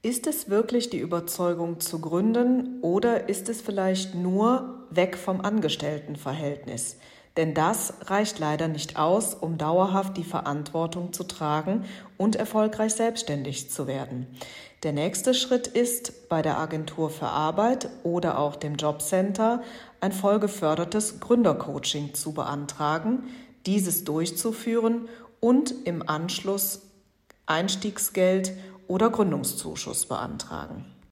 Ist es wirklich die Überzeugung zu gründen oder ist es vielleicht nur weg vom Angestelltenverhältnis? Denn das reicht leider nicht aus, um dauerhaft die Verantwortung zu tragen und erfolgreich selbstständig zu werden. Der nächste Schritt ist, bei der Agentur für Arbeit oder auch dem Jobcenter ein vollgefördertes Gründercoaching zu beantragen, dieses durchzuführen und im Anschluss Einstiegsgeld oder Gründungszuschuss beantragen.